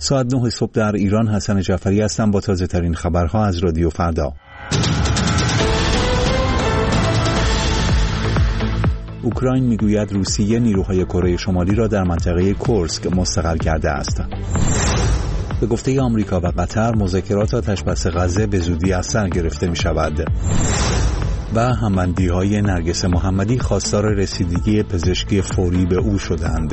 ساعت 9 صبح در ایران. حسن جعفری هستم با تازه ترین خبرها از رادیو فردا. اوکراین میگوید روسیه نیروهای کره شمالی را در منطقه کورسک مستقر کرده است. به گفته آمریکا و قطر مذاکرات آتش‌بس غزه به زودی از سر گرفته می شود. و همبندی‌های نرگس محمدی خواستار رسیدگی پزشکی فوری به او شدند.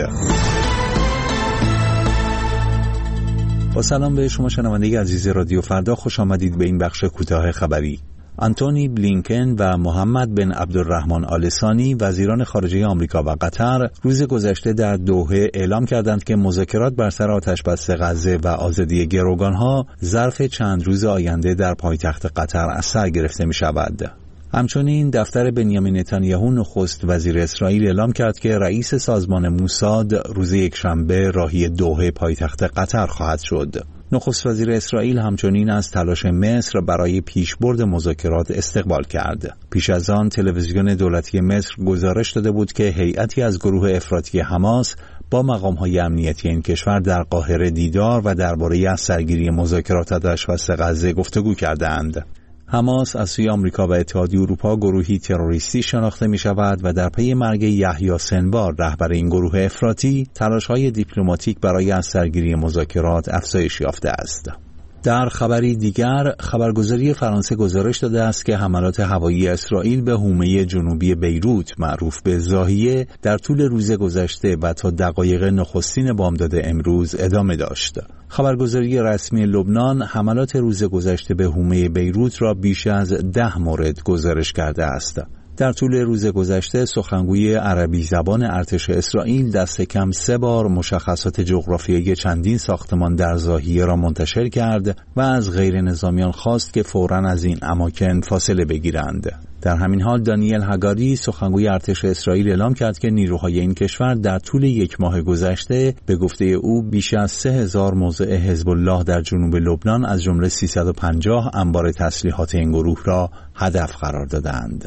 با سلام به شما شنونده عزیز رادیو فردا، خوش آمدید به این بخش کوتاه خبری. آنتونی بلینکن و محمد بن عبدالرحمن آل ثانی وزیران خارجه آمریکا و قطر روز گذشته در دوحه اعلام کردند که مذاکرات بر سر آتش‌بس غزه و آزادی گروگانها ظرف چند روز آینده در پایتخت قطر از سر گرفته می شود. همچنین دفتر بنیامین نتانیاهو نخست وزیر اسرائیل اعلام کرد که رئیس سازمان موساد روز یکشنبه راهی دوحه پایتخت قطر خواهد شد. نخست وزیر اسرائیل همچنین از تلاش مصر برای پیشبرد مذاکرات استقبال کرد. پیش از آن تلویزیون دولتی مصر گزارش داده بود که هیئتی از گروه افراطی حماس با مقام‌های امنیتی این کشور در قاهره دیدار و درباره از سرگیری مذاکرات آتش‌بس غزه گفتگو کردند. حماس از سوی آمریکا و اتحادیه اروپا گروهی تروریستی شناخته می شود و در پی مرگ یحیی سنوار رهبر این گروه افراطی تلاش‌های دیپلماتیک برای از سرگیری مذاکرات افزایش یافته است. در خبری دیگر، خبرگزاری فرانسه گزارش داده است که حملات هوایی اسرائیل به حومه جنوبی بیروت معروف به ضاحیه در طول روز گذشته و تا دقایق نخستین بامداد امروز ادامه داشت. خبرگزاری رسمی لبنان حملات روز گذشته به حومه بیروت را بیش از 10 مورد گزارش کرده است. در طول روز گذشته سخنگوی عربی زبان ارتش اسرائیل دست کم 3 بار مشخصات جغرافیایی چندین ساختمان در ضاحیه را منتشر کرد و از غیر نظامیان خواست که فوراً از این اماکن فاصله بگیرند. در همین حال دانیل هگاری سخنگوی ارتش اسرائیل اعلام کرد که نیروهای این کشور در طول 1 ماه گذشته به گفته او بیش از 3000 موضع حزب الله در جنوب لبنان از جمله 350 انبار تسلیحات این گروه را هدف قرار دادند.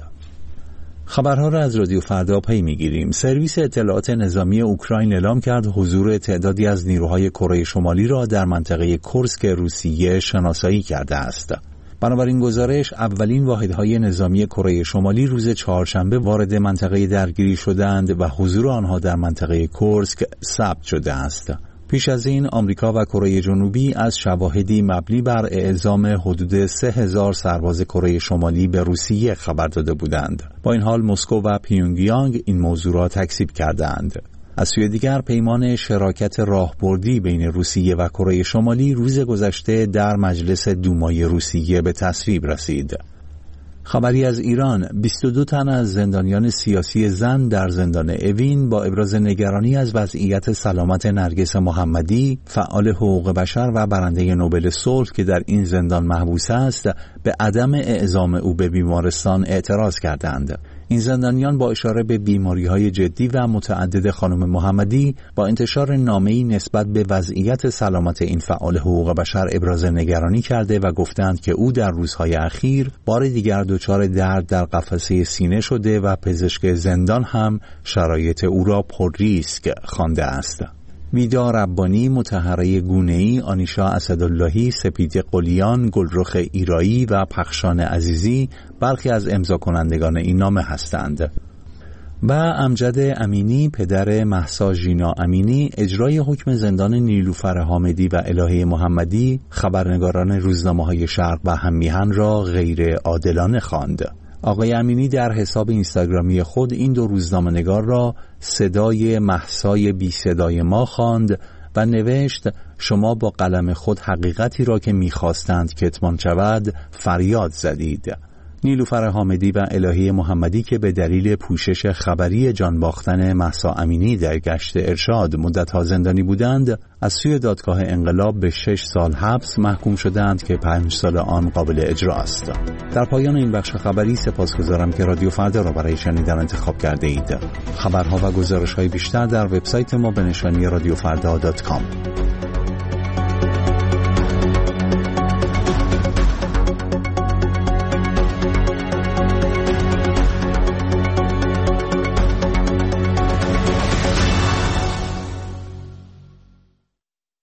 خبرها را از رادیو فردا پی می‌گیریم. سرویس اطلاعات نظامی اوکراین اعلام کرد حضور تعدادی از نیروهای کره شمالی را در منطقه کورسک روسیه شناسایی کرده است. بنابراین گزارش اولین واحدهای نظامی کره شمالی روز چهارشنبه وارد منطقه درگیری شدند و حضور آنها در منطقه کورسک ثبت شده است. پیش از این آمریکا و کره جنوبی از شواهدی مبنی بر اعزام حدود 3000 سرباز کره شمالی به روسیه خبر داده بودند. با این حال مسکو و پیونگیانگ این موضوع را تکذیب کردند. از سوی دیگر پیمان شراکت راهبردی بین روسیه و کره شمالی روز گذشته در مجلس دومای روسیه به تصویب رسید. خبری از ایران، 22 تن از زندانیان سیاسی زن در زندان اوین با ابراز نگرانی از وضعیت سلامت نرگس محمدی، فعال حقوق بشر و برنده نوبل صلح که در این زندان محبوس است، به عدم اعزام او به بیمارستان اعتراض کردند. این زندانیان با اشاره به بیماری‌های جدی و متعدد خانم محمدی با انتشار نامه‌ای نسبت به وضعیت سلامت این فعال حقوق بشر ابراز نگرانی کرده و گفتند که او در روزهای اخیر بار دیگر دچار درد در قفسه سینه شده و پزشک زندان هم شرایط او را پر ریسک خوانده است. ویدا ربانی، مطهره گونه‌ای، آنیشا اسداللهی، سپید قلیان، گلرخ ایرایی و پخشان عزیزی برخی از امضا کنندگان این نامه هستند. و امجد امینی، پدر مهسا ژینا امینی، اجرای حکم زندان نیلوفر حامدی و الهه محمدی خبرنگاران روزنامه‌های شرق و هممیهن را غیر عادلانه خواند. آقای امینی در حساب اینستاگرامی خود این 2 روزنامه‌نگار را صدای مهسای بی صدای ما خواند و نوشت شما با قلم خود حقیقتی را که می‌خواستند کتمان شود فریاد زدید. نیلوفر حامدی و الهه محمدی که به دلیل پوشش خبری جان باختن مهسا امینی در گشت ارشاد مدت‌ها زندانی بودند، از سوی دادگاه انقلاب به 6 سال حبس محکوم شدند که 5 سال آن قابل اجرا است. در پایان این بخش خبری سپاسگزارم که رادیو فردا را برای شنیدن انتخاب کرده اید. خبرها و گزارش‌های بیشتر در وبسایت ما به نشانی radiofrda.com.